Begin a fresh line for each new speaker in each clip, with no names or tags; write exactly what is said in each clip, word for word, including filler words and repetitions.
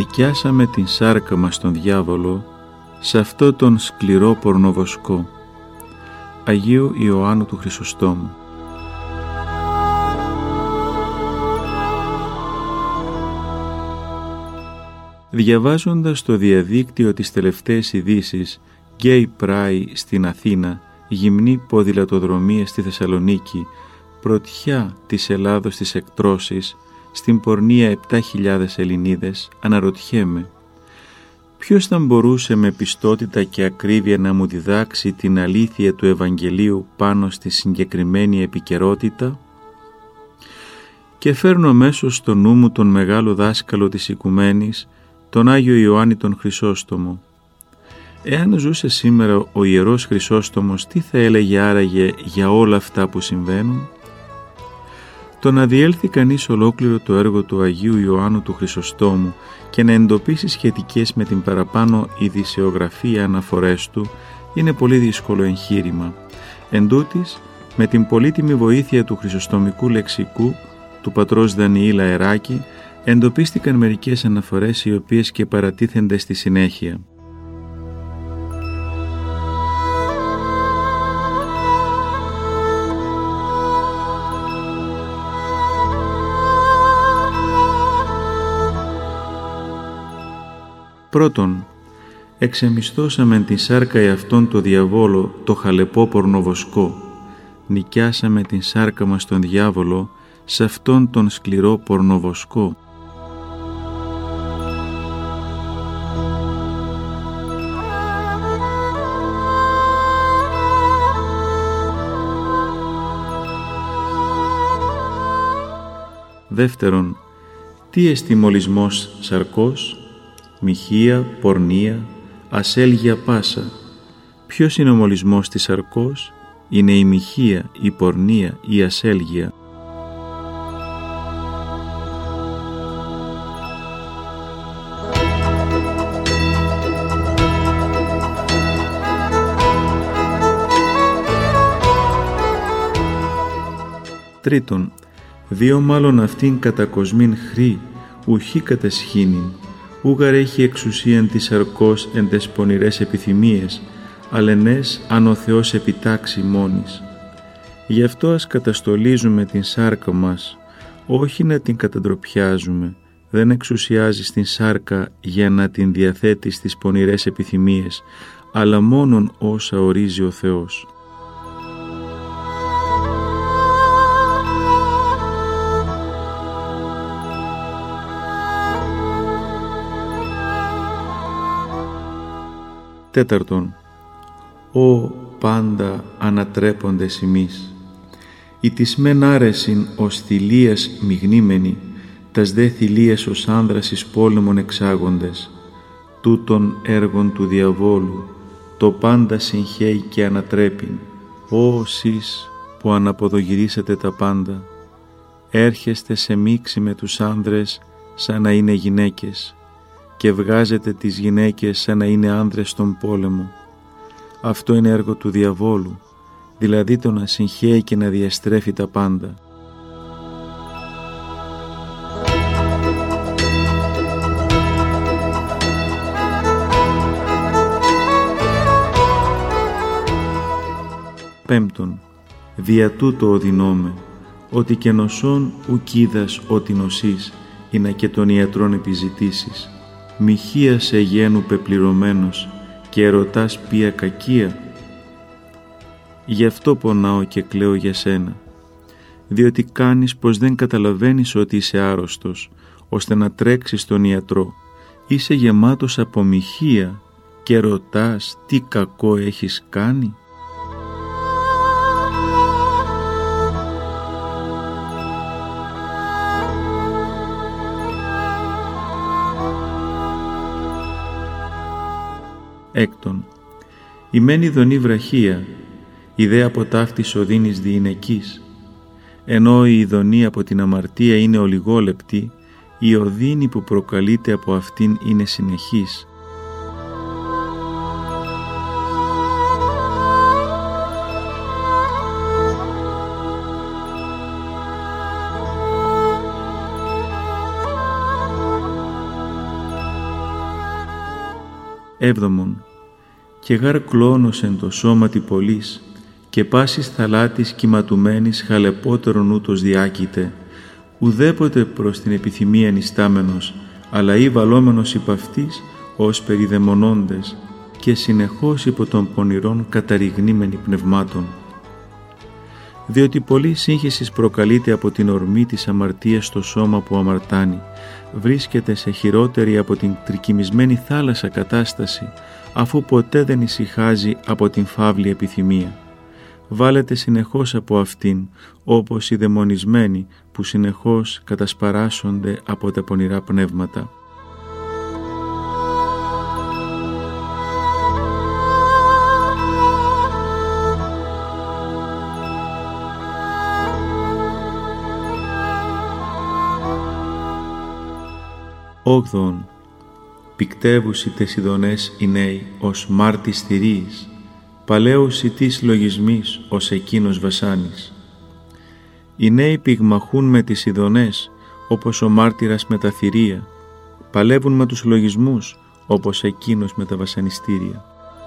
Νοικιάσαμε την σάρκα μας στον διάβολο, σε αυτό τον σκληρό πορνοβοσκό. Αγίου Ιωάννου του Χρυσοστόμου. Διαβάζοντας στο διαδίκτυο τις τελευταίες ειδήσεις, γκέι πράι στην Αθήνα, γυμνή ποδηλατοδρομία στη Θεσσαλονίκη, πρωτιά της Ελλάδος της εκτρώσης, στην πορνεία επτά χιλιάδες Ελληνίδες, αναρωτιέμαι, ποιος θα μπορούσε με πιστότητα και ακρίβεια να μου διδάξει την αλήθεια του Ευαγγελίου πάνω στη συγκεκριμένη επικαιρότητα? Και φέρνω αμέσως στο νου μου τον μεγάλο δάσκαλο της οικουμένης, τον Άγιο Ιωάννη τον Χρυσόστομο. Εάν ζούσε σήμερα ο Ιερός Χρυσόστομος, τι θα έλεγε άραγε για όλα αυτά που συμβαίνουν? Το να διέλθει κανείς ολόκληρο το έργο του Αγίου Ιωάννου του Χρυσοστόμου και να εντοπίσει σχετικές με την παραπάνω ειδησεογραφία αναφορές του είναι πολύ δύσκολο εγχείρημα. Εν τούτης, με την πολύτιμη βοήθεια του χρυσοστομικού λεξικού του πατρός Δανιήλ Αεράκη, εντοπίστηκαν μερικές αναφορές οι οποίες και παρατίθενται στη συνέχεια. Πρώτον, εξεμισθώσαμεν την σάρκα εαυτόν το διαβόλο, το χαλεπό πορνοβοσκό. Νοικιάσαμε την σάρκα μας τον διάβολο, σε αυτόν τον σκληρό πορνοβοσκό. Δεύτερον, τι εστί μολυσμός σαρκός? Μοιχεία, πορνεία, ασέλγεια πάσα. Ποιος είναι ο μολυσμός της σαρκός? Είναι η μοιχεία, η πορνεία, η ασέλγεια. Τρίτον, δύο μάλλον αυτήν κατακοσμήν χρή, ουχή κατεσχήνην, ούγαρ έχει εξουσίαν της σαρκός εν τες πονηρές επιθυμίες, αλενές αν ο Θεός επιτάξει μόνης. Γι' αυτό ας καταστολίζουμε την σάρκα μας, όχι να την καταντροπιάζουμε. Δεν εξουσιάζει την σάρκα για να την διαθέτει στις πονηρές επιθυμίες, αλλά μόνον όσα ορίζει ο Θεός. Τέταρτον, «Ω πάντα ανατρέποντες ημείς, η της μεν άρεσιν ως θηλείας μειγνήμενη, τας δε θηλείας ως άνδρας εις πόλεμον εξάγοντες, τούτων έργων του διαβόλου, το πάντα συγχαίει και ανατρέπειν. Ω σεις που αναποδογυρίσετε τα πάντα, έρχεστε σε μίξη με τους άνδρες σαν να είναι γυναίκες, και βγάζετε τις γυναίκες σαν να είναι άνδρες στον πόλεμο. Αυτό είναι έργο του διαβόλου, δηλαδή το να συγχαίει και να διαστρέφει τα πάντα. Πέμπτον, δια τούτο οδυνώμε, ότι και νοσών ουκίδας ότι νοσείς, ή να και των ιατρών επιζητήσεις. Μοιχεία σε γένου πεπληρωμένος και ερωτάς ποια κακία. Γι' αυτό πονάω και κλαίω για σένα, διότι κάνεις πως δεν καταλαβαίνεις ότι είσαι άρρωστος, ώστε να τρέξεις στον ιατρό. Είσαι γεμάτος από μοιχεία και ρωτάς τι κακό έχεις κάνει. Έκτον, η μεν ειδονή βραχία, η δε από ταύτης οδύνης διηνεκής, ενώ η ειδονή από την αμαρτία είναι ολιγόλεπτη, η οδύνη που προκαλείται από αυτήν είναι συνεχής. Έβδομον. Και γάρ κλώνος εν το σώματι πολλής, και πάσης θαλάτης κυματουμένης χαλεπότερον ούτως διάκειται, ουδέποτε προς την επιθυμία ενιστάμενος, αλλά ή βαλόμενος υπ' αυτής ως περιδαιμονώντες, και συνεχώς υπό των πονηρών καταρριγνήμενοι πνευμάτων. Διότι πολλή σύγχυσης προκαλείται από την ορμή της αμαρτίας στο σώμα που αμαρτάνει, βρίσκεται σε χειρότερη από την τρικυμισμένη θάλασσα κατάσταση, αφού ποτέ δεν ησυχάζει από την φαύλη επιθυμία. Βάλετε συνεχώς από αυτήν, όπως οι δαιμονισμένοι που συνεχώς κατασπαράσσονται από τα πονηρά πνεύματα. Όγδοον. Πικτεύουσι τες ειδονές οι νέοι ως μάρτης θηρίης, παλαίουσι της λογισμής ως εκείνος βασάνης. Οι νέοι πυγμαχούν με τις ειδονές όπως ο μάρτυρας με τα θηρία, παλεύουν με τους λογισμούς όπως εκείνος με τα βασανιστήρια.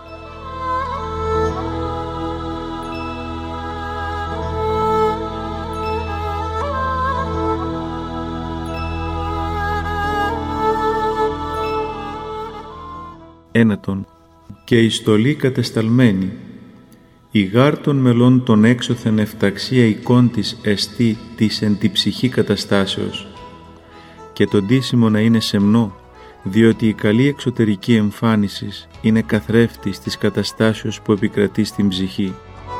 Ένατον. Και η στολή κατεσταλμένη, η γάρ των μελών των έξωθεν εφταξία εικόν της εστί της εν τη ψυχή καταστάσεως, και το ντύσιμο να είναι σεμνό, διότι η καλή εξωτερική εμφάνιση είναι καθρέφτης της καταστάσεως που επικρατεί στην ψυχή.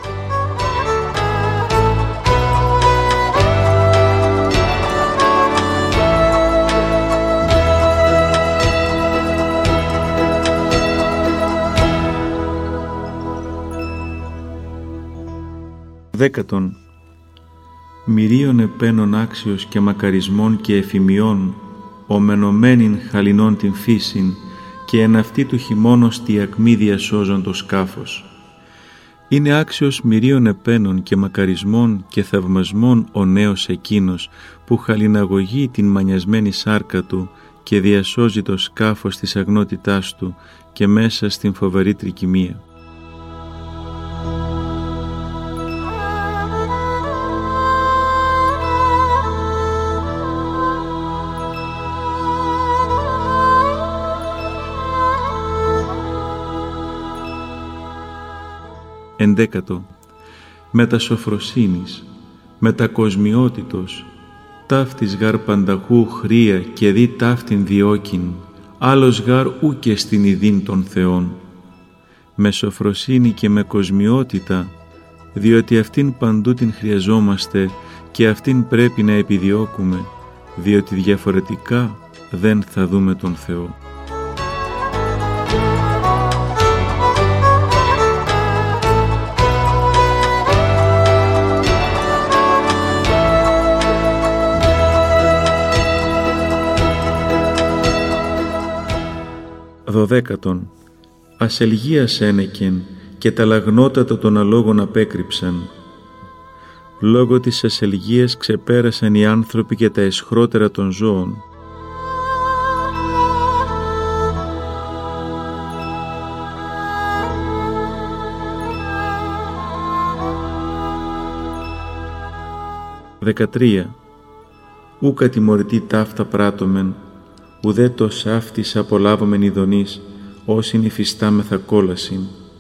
Δέκατον. Μυρίων επένων άξιος και μακαρισμών και εφημιών, ομενωμένην χαλινών την φύσιν, και εν αυτή του χειμώνος τη ακμή διασώζον το σκάφος. Είναι άξιος μυρίων επένων και μακαρισμών και θαυμασμών ο νέος εκείνος, που χαλιναγωγεί την μανιασμένη σάρκα του και διασώζει το σκάφος της αγνότητάς του και μέσα στην φοβερή τρικυμία. Ενδέκατο. Μετασοφροσύνης, μετακοσμιότητος, ταύτης γάρ πανταχού χρία και δι ταύτην διώκειν, άλλος γάρ ούκε στην ειδήν των Θεών. Με σοφροσύνη και με κοσμιότητα, διότι αυτήν παντού την χρειαζόμαστε και αυτήν πρέπει να επιδιώκουμε, διότι διαφορετικά δεν θα δούμε τον Θεό. Δωδέκατον. Ασελγίας ένεκεν και τα λαγνότατα των αλόγων απέκρυψαν. Λόγω της ασελγίας ξεπέρασαν οι άνθρωποι και τα αισχρότερα των ζώων. Δεκατρία. Ούκα τιμωρητή ταύτα πράττωμεν, ουδέ το σάφτης απολάβομεν ειδονής, όσην υφιστάμεθα κόλασιν.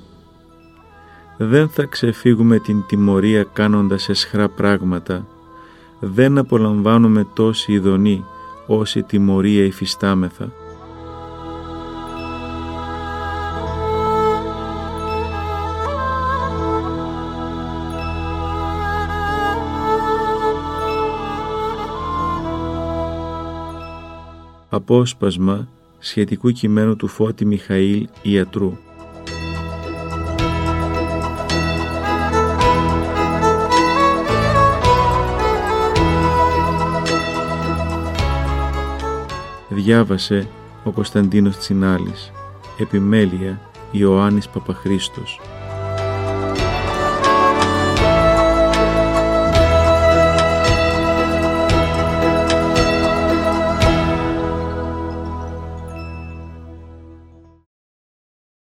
Δεν θα ξεφύγουμε την τιμωρία κάνοντας εσχρά πράγματα, δεν απολαμβάνουμε τόση ειδονή, όση τιμωρία υφιστάμεθα. Απόσπασμα σχετικού κειμένου του Φώτη Μιχαήλ Ιατρού. Διάβασε ο Κωνσταντίνος Τσινάλης. Επιμέλεια Ιωάννης Παπαχρήστος.